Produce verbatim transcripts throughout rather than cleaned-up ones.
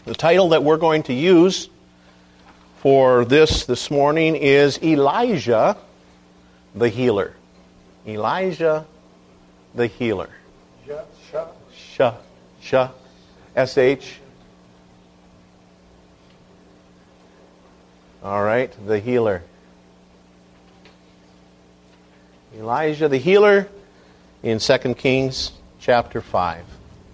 The title that we're going to use for this this morning is Elijah the Healer. Elijah the Healer. Sh, sh, sh, S H. All right, the Healer. Elijah the Healer in Second Kings chapter five.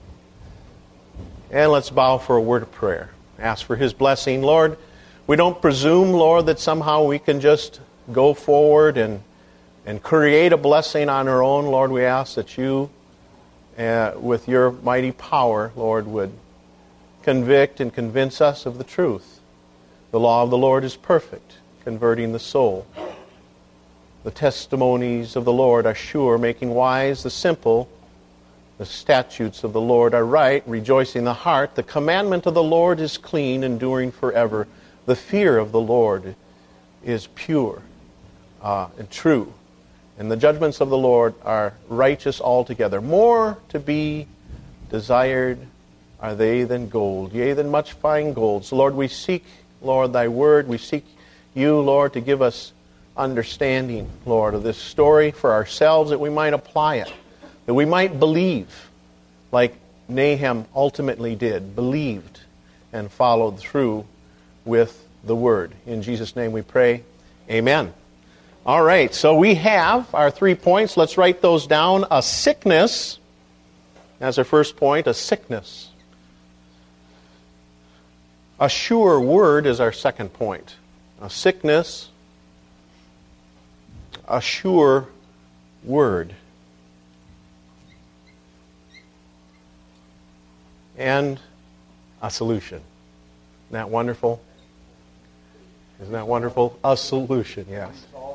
And let's bow for a word of prayer. Ask for His blessing. Lord, we don't presume, Lord, that somehow we can just go forward and, and create a blessing on our own. Lord, we ask that You, uh, with Your mighty power, Lord, would convict and convince us of the truth. The law of the Lord is perfect, converting the soul. The testimonies of the Lord are sure, making wise the simple. The statutes of the Lord are right, rejoicing the heart. The commandment of the Lord is clean, enduring forever. The fear of the Lord is pure uh, and true. And the judgments of the Lord are righteous altogether. More to be desired are they than gold, yea, than much fine gold. So, Lord, we seek, Lord, Thy word. We seek You, Lord, to give us understanding, Lord, of this story for ourselves, that we might apply it. That we might believe like Nahum ultimately did, believed and followed through with the Word. In Jesus' name we pray, amen. All right, so we have our three points. Let's write those down. A sickness, as our first point, a sickness. A sure word is our second point. A sickness, a sure word. And a solution. Isn't that wonderful? Isn't that wonderful? A solution, yes.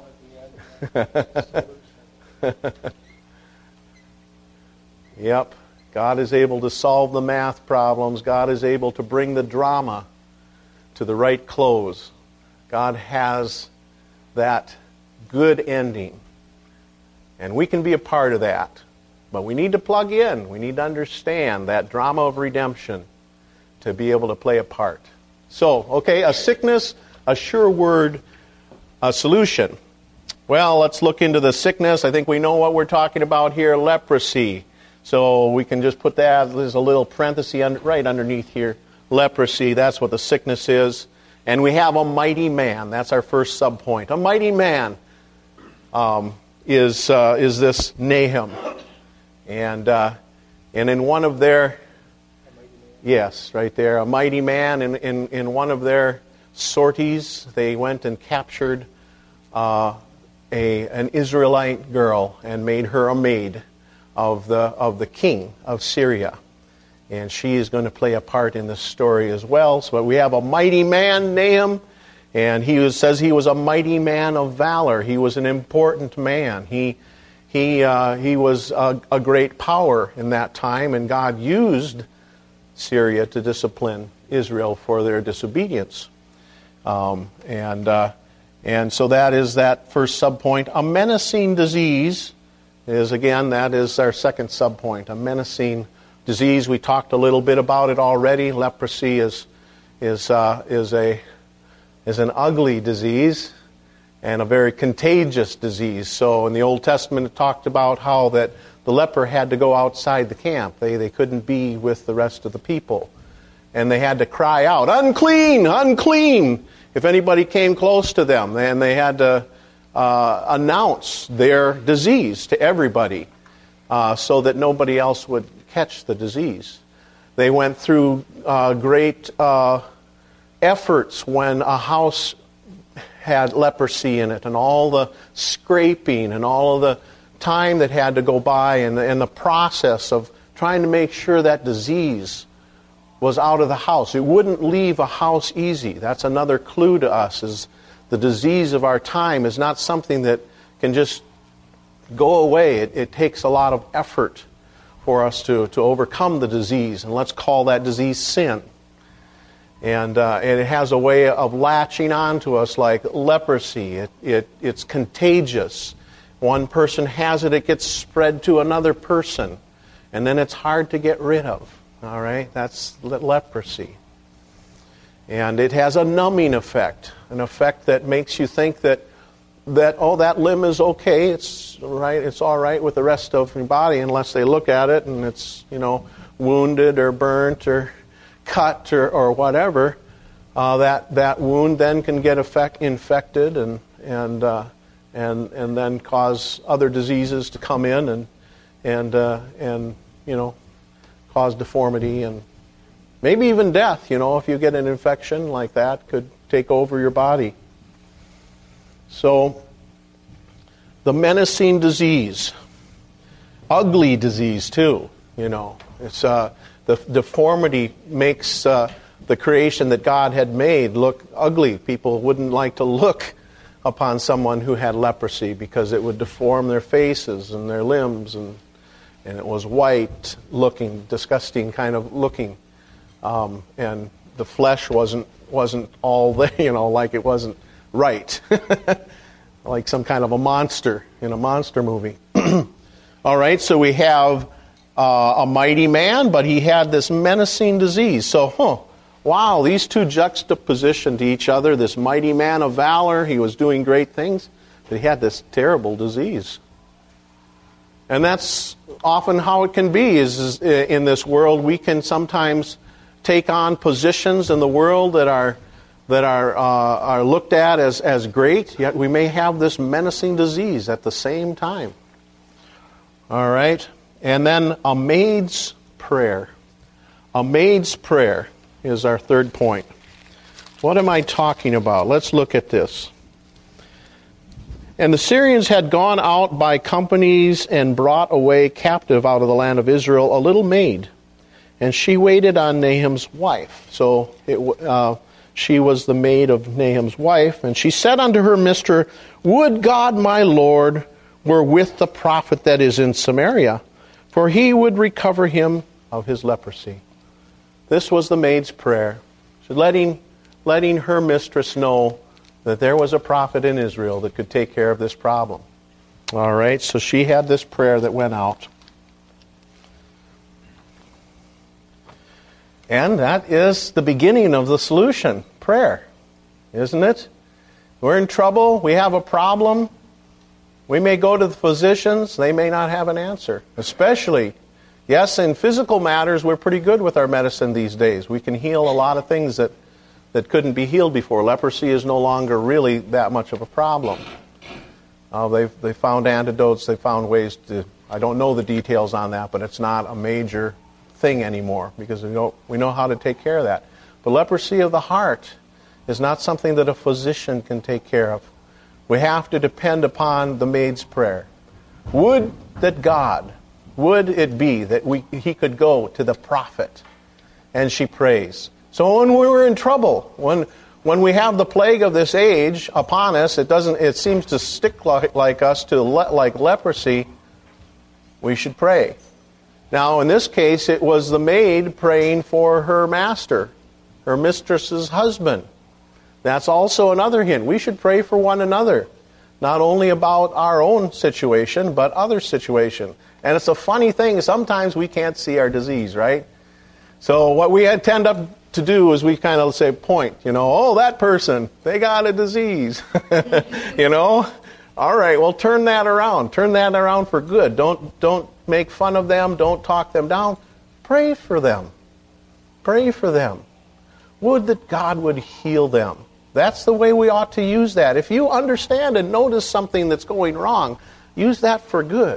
Yep. God is able to solve the math problems. God is able to bring the drama to the right close. God has that good ending. And we can be a part of that. But we need to plug in. We need to understand that drama of redemption to be able to play a part. So, okay, a sickness, a sure word, a solution. Well, let's look into the sickness. I think we know what we're talking about here, leprosy. So we can just put that, there's a little parenthesis right underneath here. Leprosy, that's what the sickness is. And we have a mighty man. That's our first subpoint. A mighty man um, is uh, is this Nahum. And uh, and in one of their, yes, right there, a mighty man, in, in, in one of their sorties, they went and captured uh, a an Israelite girl and made her a maid of the of the king of Syria. And she is going to play a part in this story as well. So we have a mighty man, Nahum, and he was, says he was a mighty man of valor. He was an important man. He He uh, he was a, a great power in that time, and God used Syria to discipline Israel for their disobedience. Um, and uh, and so that is that first subpoint. A menacing disease is, again, that is our second subpoint. A menacing disease. We talked a little bit about it already. Leprosy is is uh, is a is an ugly disease. And a very contagious disease. So in the Old Testament it talked about how that the leper had to go outside the camp. They they couldn't be with the rest of the people. And they had to cry out, unclean, unclean, if anybody came close to them. And they had to uh, announce their disease to everybody uh, so that nobody else would catch the disease. They went through uh, great uh, efforts when a house had leprosy in it, and all the scraping and all of the time that had to go by, and the, and the process of trying to make sure that disease was out of the house. It wouldn't leave a house easy. That's another clue to us, is the disease of our time is not something that can just go away. It, it takes a lot of effort for us to, to overcome the disease, and let's call that disease sin. And, uh, and it has a way of latching on to us like leprosy. It, it, it's contagious. One person has it, it gets spread to another person. And then it's hard to get rid of. All right? That's le- leprosy. And it has a numbing effect, an effect that makes you think that, that oh, that limb is okay, it's right, it's all right with the rest of your body, unless they look at it and it's, you know, wounded or burnt or cut or, or whatever. Uh, that that wound then can get effect, infected and and uh, and and then cause other diseases to come in and and uh, and you know cause deformity and maybe even death. You know, if you get an infection like that, could take over your body. So the menacing disease, ugly disease too. You know, it's uh, the deformity makes. Uh, the creation that God had made look ugly. People wouldn't like to look upon someone who had leprosy because it would deform their faces and their limbs, and and it was white looking, disgusting kind of looking, um, and the flesh wasn't wasn't all there, you know, like it wasn't right, like some kind of a monster in a monster movie. All right, so we have uh, a mighty man, but he had this menacing disease. So, huh. Wow, these two juxtaposition to each other, this mighty man of valor, he was doing great things, but he had this terrible disease. And that's often how it can be, is, is in this world we can sometimes take on positions in the world that are that are uh, are looked at as, as great, yet we may have this menacing disease at the same time. All right? And then a maid's prayer. A maid's prayer is our third point. What am I talking about? Let's look at this. And the Syrians had gone out by companies and brought away captive out of the land of Israel a little maid, and she waited on Nahum's wife. So it, uh, she was the maid of Nahum's wife, and she said unto her mistress, Would God my Lord were with the prophet that is in Samaria, for he would recover him of his leprosy. This was the maid's prayer. So letting, letting her mistress know that there was a prophet in Israel that could take care of this problem. All right, so she had this prayer that went out. And that is the beginning of the solution, prayer, isn't it? We're in trouble, we have a problem. We may go to the physicians, they may not have an answer, especially. Yes, in physical matters, we're pretty good with our medicine these days. We can heal a lot of things that, that couldn't be healed before. Leprosy is no longer really that much of a problem. Uh, they've, they found antidotes, they found ways to, I don't know the details on that, but it's not a major thing anymore because we know, we know how to take care of that. But leprosy of the heart is not something that a physician can take care of. We have to depend upon the maid's prayer. Would that God... Would it be that we he could go to the prophet? And she prays. So when we were in trouble, when when we have the plague of this age upon us, it doesn't. It seems to stick like, like us to le, like leprosy. We should pray. Now, in this case, it was the maid praying for her master, her mistress's husband. That's also another hint. We should pray for one another, not only about our own situation, but other situation. And it's a funny thing, sometimes we can't see our disease, right? So what we tend up to do is we kind of say, point, you know, oh, that person, they got a disease, you know? All right, well, turn that around. Turn that around for good. Don't, don't make fun of them. Don't talk them down. Pray for them. Pray for them. Would that God would heal them. That's the way we ought to use that. If you understand and notice something that's going wrong, use that for good.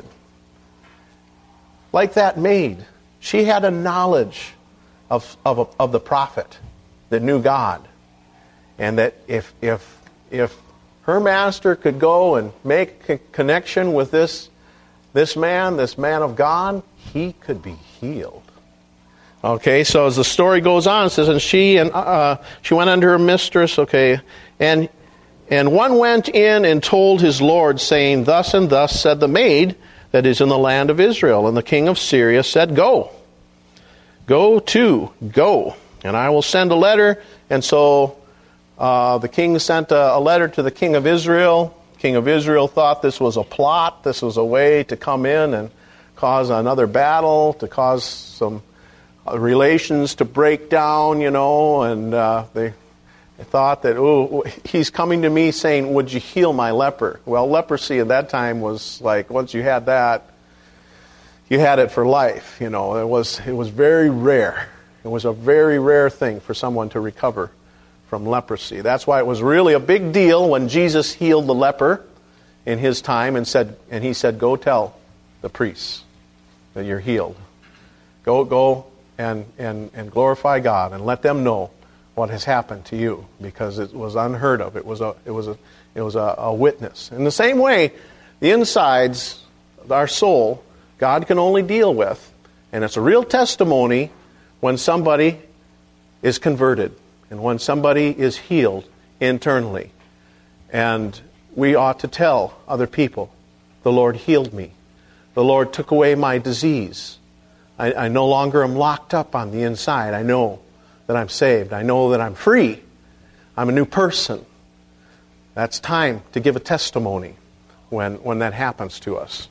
Like that maid, she had a knowledge of, of, of the prophet that knew God. And that if, if, if her master could go and make a connection with this, this man, this man of God, he could be healed. Okay, so as the story goes on, it says, and she and uh, she went unto her mistress, okay, and and one went in and told his lord, saying, Thus and thus said the maid that is in the land of Israel. And the king of Syria said, Go, go to, go, and I will send a letter. And so uh, the king sent a, a letter to the king of Israel. King of Israel thought this was a plot. This was a way to come in and cause another battle, to cause some relations to break down, you know, and uh, they, they thought that, oh, he's coming to me saying, would you heal my leper? Well, leprosy at that time was like, once you had that, you had it for life, you know. It was, it was very rare. It was a very rare thing for someone to recover from leprosy. That's why it was really a big deal when Jesus healed the leper in his time and said, and he said, go tell the priests that you're healed. Go, go and, and, and glorify God and let them know what has happened to you, because it was unheard of. It was a, it was a, it was a, a witness. In the same way, the insides of our soul, God can only deal with, and it's a real testimony when somebody is converted and when somebody is healed internally. And we ought to tell other people, the Lord healed me. The Lord took away my disease. I, I no longer am locked up on the inside. I know that I'm saved. I know that I'm free. I'm a new person. That's time to give a testimony when, when that happens to us.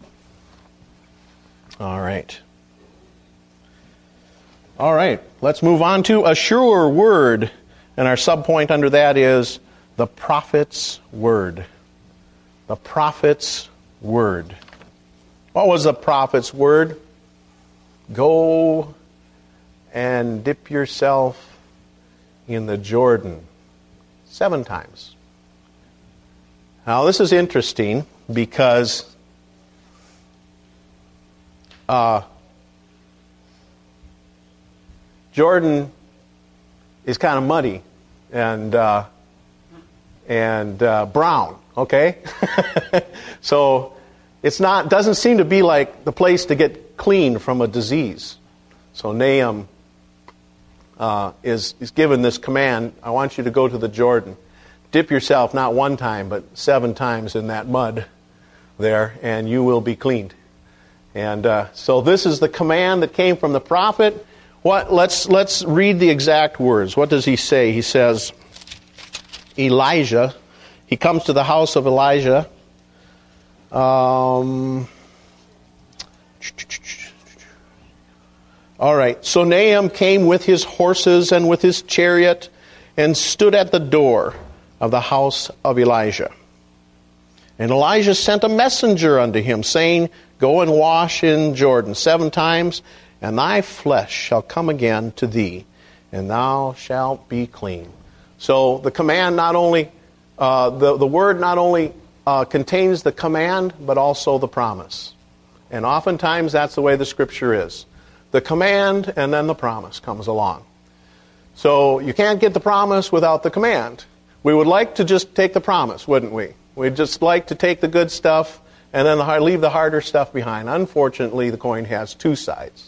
All right. All right. Let's move on to a sure word. And our subpoint under that is the prophet's word. The prophet's word. What was the prophet's word? Go and dip yourself in the Jordan seven times. Now, this is interesting because uh, Jordan is kind of muddy and uh, and uh, brown. Okay, so it's not doesn't seem to be like the place to get clean from a disease. So Nahum uh, is is given this command. I want you to go to the Jordan, dip yourself not one time but seven times in that mud there, and you will be cleaned. And uh, so this is the command that came from the prophet. What? Let's let's read the exact words. What does he say? He says, Elijah. He comes to the house of Elijah. Um, all right. So Nahum came with his horses and with his chariot and stood at the door of the house of Elijah. And Elijah sent a messenger unto him, saying, go and wash in Jordan seven times, and thy flesh shall come again to thee, and thou shalt be clean. So the command not only, uh, the, the word not only uh, contains the command, but also the promise. And oftentimes that's the way the Scripture is. The command and then the promise comes along. So you can't get the promise without the command. We would like to just take the promise, wouldn't we? We'd just like to take the good stuff and then the, leave the harder stuff behind. Unfortunately, the coin has two sides.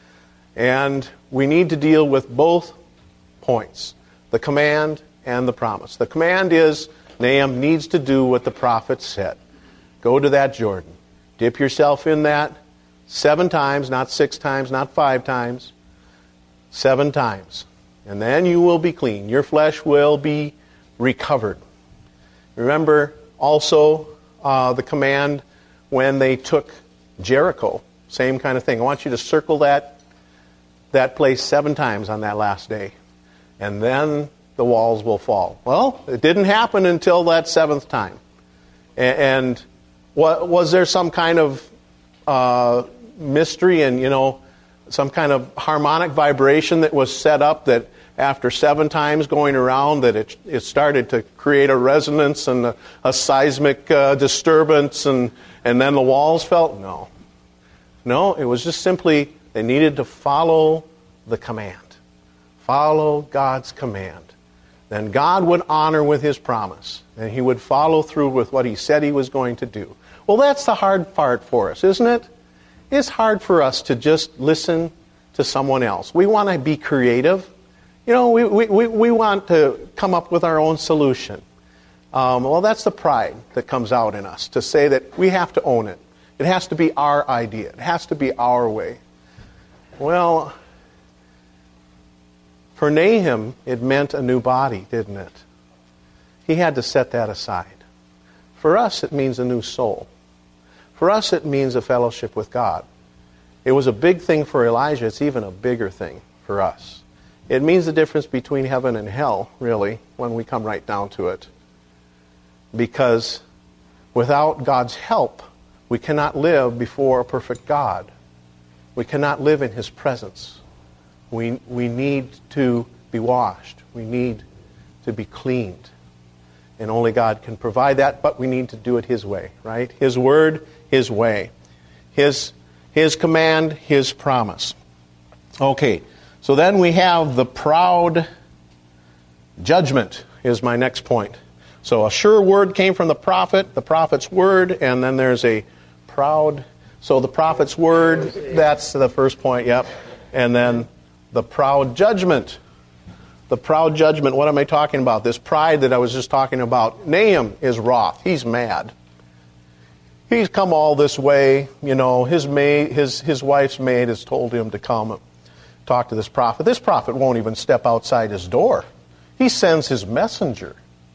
And we need to deal with both points, the command and the promise. The command is Nahum needs to do what the prophet said. Go to that Jordan. Dip yourself in that seven times, not six times, not five times, seven times. And then you will be clean. Your flesh will be recovered. Remember also uh, the command when they took Jericho. Same kind of thing. I want you to circle that that place seven times on that last day. And then the walls will fall. Well, it didn't happen until that seventh time. And was there some kind of uh, mystery and, you know, some kind of harmonic vibration that was set up that after seven times going around that it, it started to create a resonance and a, a seismic uh, disturbance and, and then the walls fell? No. No, it was just simply they needed to follow the command. Follow God's command. Then God would honor with His promise. And He would follow through with what He said He was going to do. Well, that's the hard part for us, isn't it? It's hard for us to just listen to someone else. We want to be creative. You know, we, we, we want to come up with our own solution. Um, well, that's the pride that comes out in us, to say that we have to own it. It has to be our idea. It has to be our way. Well, for Nahum, it meant a new body, didn't it? He had to set that aside. For us, it means a new soul. For us, it means a fellowship with God. It was a big thing for Elijah. It's even a bigger thing for us. It means the difference between heaven and hell, really, when we come right down to it. Because without God's help, we cannot live before a perfect God. We cannot live in His presence. We, we need to be washed. We need to be cleaned. And only God can provide that, but we need to do it His way, right? His word, His way. His, His command, His promise. Okay, so then we have the proud judgment is my next point. So a sure word came from the prophet, the prophet's word, and then there's a proud. So the prophet's word, that's the first point, yep. And then the proud judgment. The proud judgment, what am I talking about? This pride that I was just talking about. Nahum is wroth. He's mad. He's come all this way. You know, his maid, his, his wife's maid has told him to come talk to this prophet. This prophet won't even step outside his door. He sends his messenger.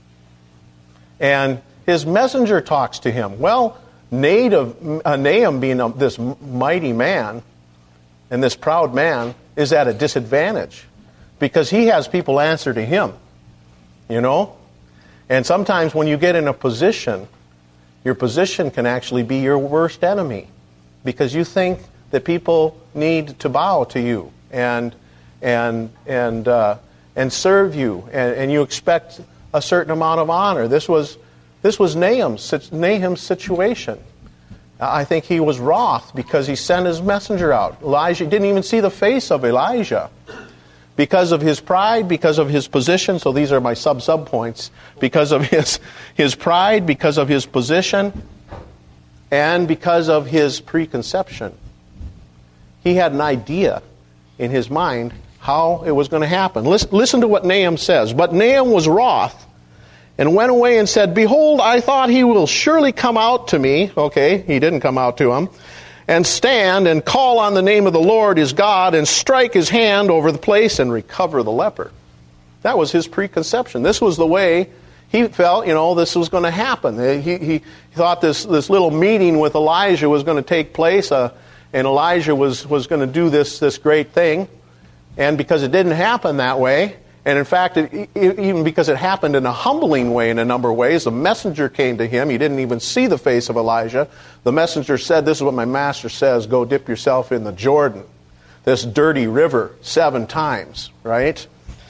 And his messenger talks to him. Well, Nahum, uh, Nahum being a, this mighty man and this proud man is at a disadvantage because he has people answer to him, you know? And sometimes when you get in a position, your position can actually be your worst enemy because you think that people need to bow to you and and and uh, and serve you, and, and you expect a certain amount of honor. This was this was Nahum's, Nahum's situation. I think he was wroth because he sent his messenger out. Elijah didn't even see the face of Elijah because of his pride, because of his position. So these are my sub-sub points. Because of his, his pride, because of his position, and because of his preconception. He had an idea in his mind how it was going to happen. Listen, listen to what Nahum says. But Nahum was wroth and went away and said, Behold, I thought he will surely come out to me. Okay, he didn't come out to him. And stand and call on the name of the Lord his God and strike his hand over the place and recover the leper. That was his preconception. This was the way he felt, you know, this was going to happen. He, he, he thought this, this little meeting with Elijah was going to take place, uh, and Elijah was, was going to do this, this great thing. And because it didn't happen that way, and in fact, it, even because it happened in a humbling way in a number of ways, the messenger came to him. He didn't even see the face of Elijah. The messenger said, this is what my master says, go dip yourself in the Jordan, this dirty river, seven times, right?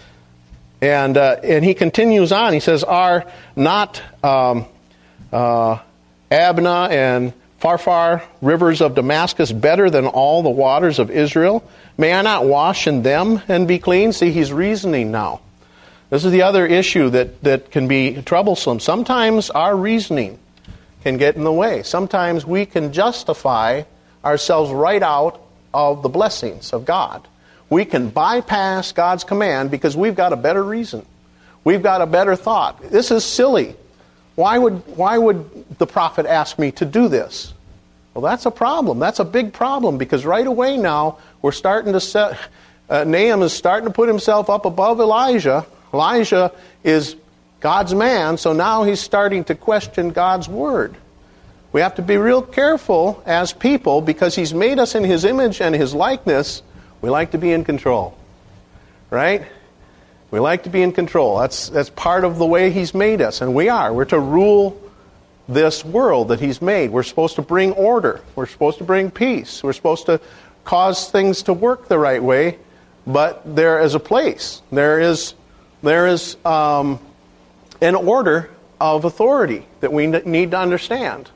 And uh, and he continues on. He says, are not um, uh, Abna and Pharpar, rivers of Damascus, better than all the waters of Israel? May I not wash in them and be clean? See, he's reasoning now. This is the other issue that, that can be troublesome. Sometimes our reasoning can get in the way. Sometimes we can justify ourselves right out of the blessings of God. We can bypass God's command because we've got a better reason. We've got a better thought. This is silly. Why would, why would the prophet ask me to do this? Well, that's a problem. That's a big problem because right away now we're starting to set, uh, Nahum is starting to put himself up above Elijah. Elijah is God's man, so now he's starting to question God's word. We have to be real careful as people because he's made us in his image and his likeness. We like to be in control, right? We like to be in control. That's that's part of the way he's made us, and we are. We're to rule this world that he's made. We're supposed to bring order. We're supposed to bring peace. We're supposed to cause things to work the right way, but there is a place. There is there is um, an order of authority that we need to understand.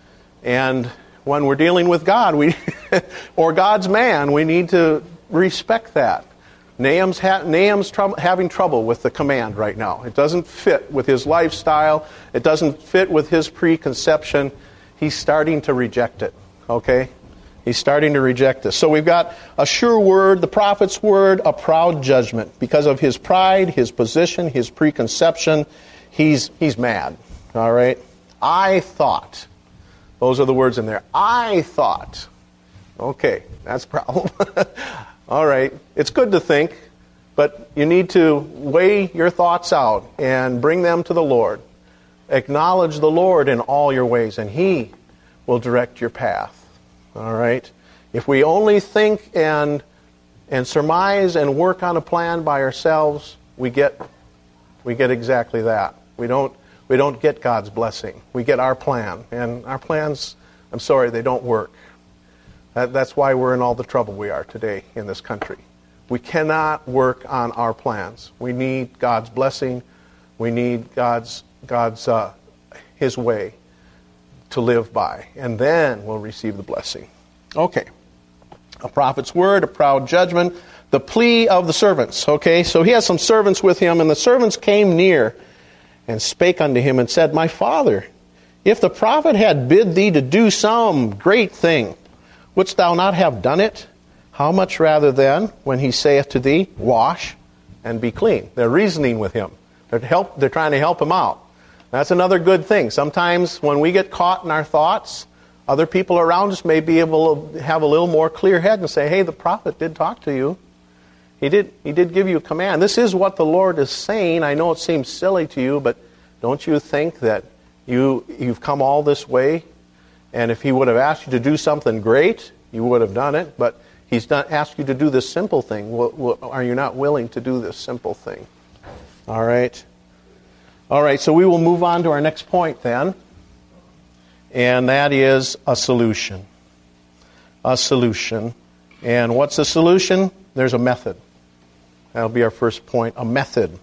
And when we're dealing with God, we or God's man, we need to respect that. Nahum's, ha- Nahum's trou- having trouble with the command right now. It doesn't fit with his lifestyle. It doesn't fit with his preconception. He's starting to reject it, okay? He's starting to reject this. So we've got a sure word, the prophet's word, a proud judgment. Because of his pride, his position, his preconception, he's he's mad, all right? I thought. Those are the words in there. I thought. Okay, that's a problem. All right, it's good to think, but you need to weigh your thoughts out and bring them to the Lord. Acknowledge the Lord in all your ways, and He will direct your path. All right? If we only think and and surmise and work on a plan by ourselves, we get we get exactly that. We don't we don't get God's blessing. We get our plan, and our plans, I'm sorry, they don't work. That, that's why we're in all the trouble we are today in this country. We cannot work on our plans. We need God's blessing. We need God's God's uh, His way to live by, and then we'll receive the blessing. Okay. A prophet's word, a proud judgment, the plea of the servants. Okay, so he has some servants with him, and the servants came near and spake unto him and said, My father, if the prophet had bid thee to do some great thing, wouldst thou not have done it? How much rather then, when he saith to thee, Wash and be clean? They're reasoning with him. They're, help, they're trying to help him out. That's another good thing. Sometimes when we get caught in our thoughts, other people around us may be able to have a little more clear head and say, hey, the prophet did talk to you. He did, he did give you a command. This is what the Lord is saying. I know it seems silly to you, but don't you think that you, you've come all this way? And if he would have asked you to do something great, you would have done it. But he's not asked you to do this simple thing. Well, well, are you not willing to do this simple thing? All right. All right, so we will move on to our next point then. And that is a solution. A solution. And what's the solution? There's a method. That'll be our first point, a method.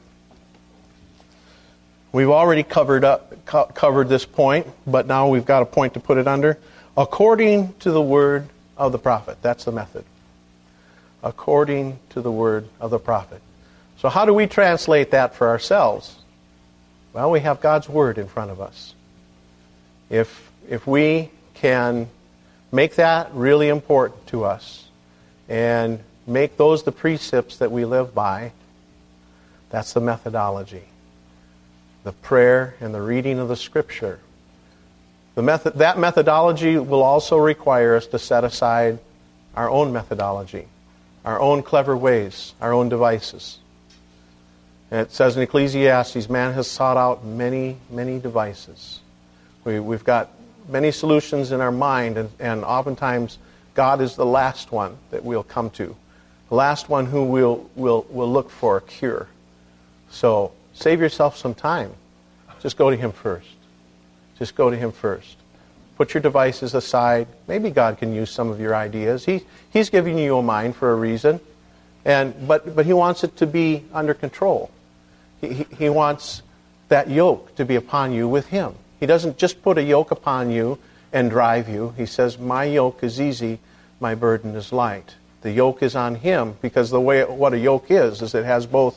We've already covered up co- covered this point, but now we've got a point to put it under. According to the word of the prophet. That's the method. According to the word of the prophet. So how do we translate that for ourselves? Well, we have God's word in front of us. If if we can make that really important to us and make those the precepts that we live by, that's the methodology. The prayer and the reading of the Scripture. The method, that methodology will also require us to set aside our own methodology, our own clever ways, our own devices. And it says in Ecclesiastes, man has sought out many, many devices. We, we've got many solutions in our mind, and, and oftentimes God is the last one that we'll come to. The last one who we'll, we'll, we'll look for a cure. So save yourself some time. Just go to Him first. Just go to Him first. Put your devices aside. Maybe God can use some of your ideas. He, he's giving you a mind for a reason. And but but He wants it to be under control. He, he, he wants that yoke to be upon you with Him. He doesn't just put a yoke upon you and drive you. He says, my yoke is easy, my burden is light. The yoke is on Him, because the way what a yoke is, is it has both,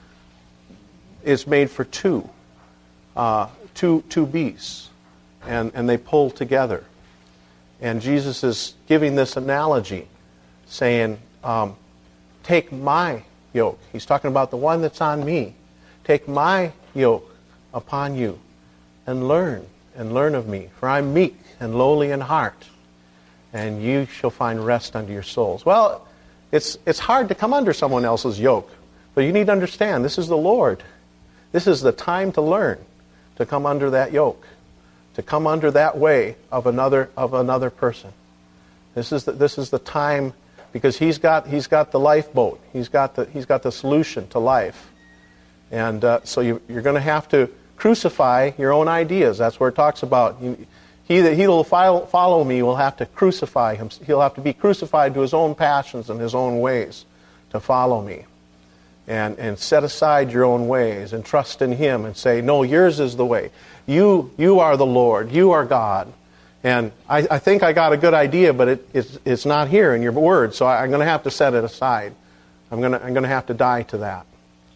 it's made for two, uh, two, two beasts, and, and they pull together. And Jesus is giving this analogy, saying, um, take my yoke. He's talking about the one that's on me. Take my yoke upon you and learn, and learn of me. For I'm meek and lowly in heart, and you shall find rest unto your souls. Well, it's it's hard to come under someone else's yoke, but you need to understand, this is the Lord. This is the time to learn, to come under that yoke, to come under that way of another of another person. This is the, this is the time, because he's got he's got the lifeboat. He's got the he's got the solution to life, and uh, so you, you're going to have to crucify your own ideas. That's where it talks about you, he that he will follow, follow me will have to crucify him. He'll have to be crucified to his own passions and his own ways to follow me, and and set aside your own ways and trust in Him and say, no, yours is the way. You you are the Lord. You are God. And I, I think I got a good idea, but it, it's, it's not here in your word, so I, I'm going to have to set it aside. I'm going to I'm going to have to die to that.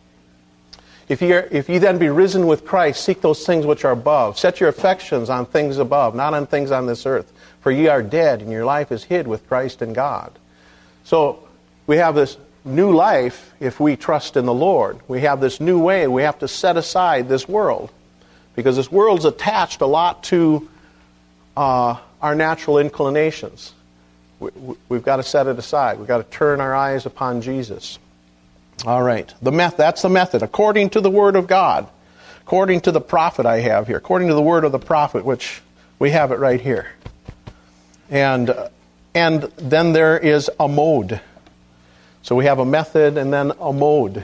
If you if you then be risen with Christ, seek those things which are above. Set your affections on things above, not on things on this earth. For ye are dead, and your life is hid with Christ in God. So we have this new life if we trust in the Lord. We have this new way. We have to set aside this world, because this world's attached a lot to uh, our natural inclinations. We, we, we've got to set it aside. We've got to turn our eyes upon Jesus. All right. The method, that's the method. According to the Word of God. According to the prophet I have here. According to the word of the prophet, which we have it right here. And uh, and then there is a mode. So we have a method and then a mode.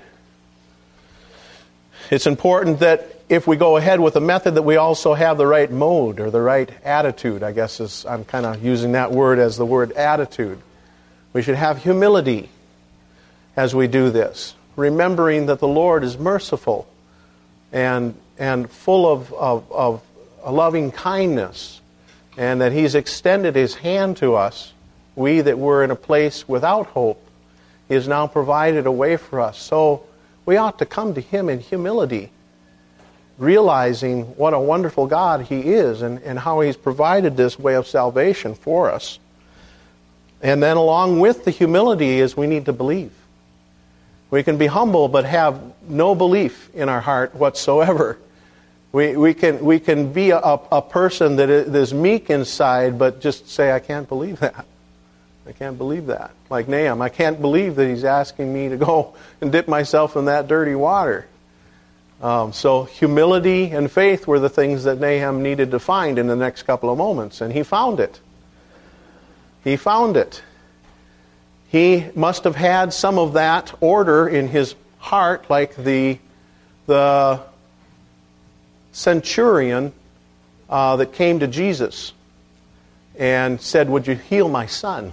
It's important that if we go ahead with a method that we also have the right mode or the right attitude. I guess is, I'm kind of using that word as the word attitude. We should have humility as we do this, remembering that the Lord is merciful and and full of, of, of a loving kindness, and that He's extended His hand to us. We that were in a place without hope, He has now provided a way for us. So we ought to come to Him in humility, realizing what a wonderful God He is and, and how He's provided this way of salvation for us. And then along with the humility is we need to believe. We can be humble but have no belief in our heart whatsoever. We we can we can be a, a person that is meek inside but just say, I can't believe that. I can't believe that. Like Nahum, I can't believe that he's asking me to go and dip myself in that dirty water. Um, so humility and faith were the things that Nahum needed to find in the next couple of moments, and he found it. He found it. He must have had some of that order in his heart, like the the centurion uh, that came to Jesus and said, would you heal my son?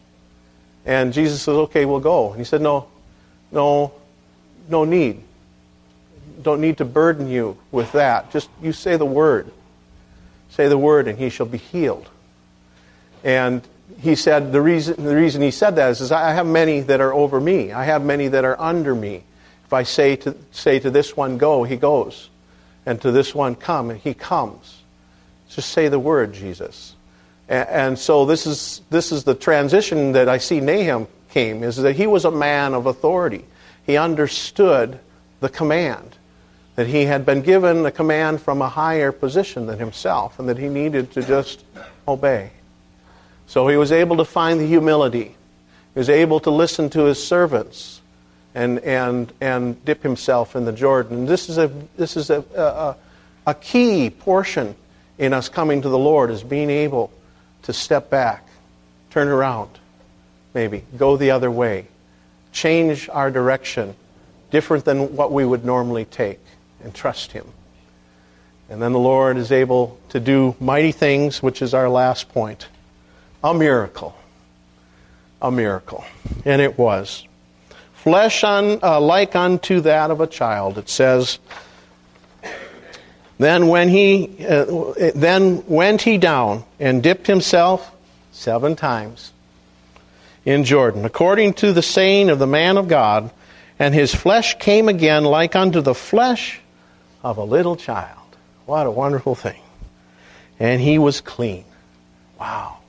And Jesus says, okay, we'll go. And he said, no, no, no need. Don't need to burden you with that. Just you say the word. Say the word and he shall be healed. And he said, the reason the reason he said that is, is I have many that are over me. I have many that are under me. If I say to say to this one, go, he goes. And to this one, come, and he comes. Just say the word, Jesus. And, and so this is this is the transition that I see Nahum came, is that he was a man of authority. He understood the command, that he had been given a command from a higher position than himself, and that he needed to just obey. So he was able to find the humility. He was able to listen to his servants and and and dip himself in the Jordan. And this is a this is a, a a key portion in us coming to the Lord, is being able to step back, turn around, maybe go the other way, change our direction, different than what we would normally take, and trust Him. And then the Lord is able to do mighty things, which is our last point. A miracle. A miracle. And it was. Flesh un, uh, like unto that of a child. It says, Then when he uh, then went he down and dipped himself seven times in Jordan, according to the saying of the man of God, and his flesh came again like unto the flesh of a little child. What a wonderful thing. And he was clean. Wow.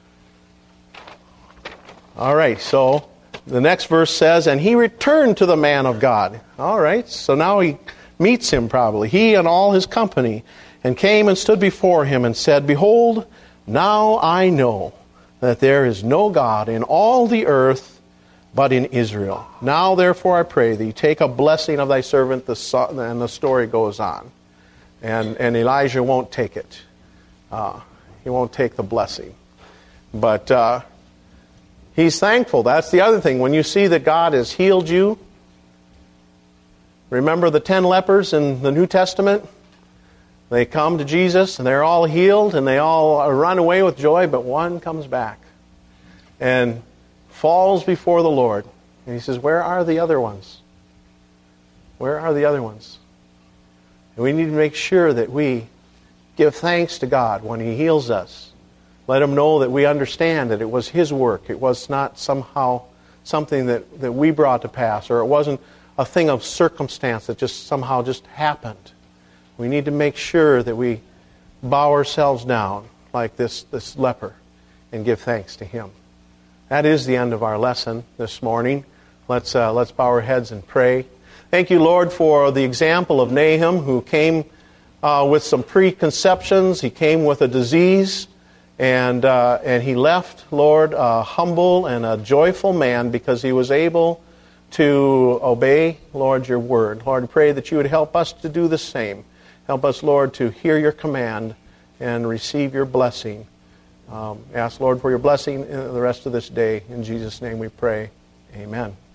All right, so the next verse says, and he returned to the man of God. All right, so now he meets him probably, he and all his company, and came and stood before him and said, Behold, now I know that there is no God in all the earth but in Israel. Now therefore I pray thee, take a blessing of thy servant, the son, and the story goes on. And, and Elijah won't take it. Uh, he won't take the blessing. But uh, he's thankful. That's the other thing. When you see that God has healed you, remember the ten lepers in the New Testament? They come to Jesus and they're all healed and they all run away with joy, but one comes back and falls before the Lord. And he says, where are the other ones? Where are the other ones? And we need to make sure that we give thanks to God when He heals us. Let Him know that we understand that it was His work. It was not somehow something that, that we brought to pass, or it wasn't a thing of circumstance that just somehow just happened. We need to make sure that we bow ourselves down like this, this leper and give thanks to Him. That is the end of our lesson this morning. Let's uh, let's bow our heads and pray. Thank you, Lord, for the example of Nahum, who came uh, with some preconceptions. He came with a disease, and uh, and he left, Lord, a humble and a joyful man because he was able to obey, Lord, your word. Lord, I pray that you would help us to do the same. Help us, Lord, to hear your command and receive your blessing Um, ask, Lord, for your blessing in the rest of this day. In Jesus' name we pray. Amen.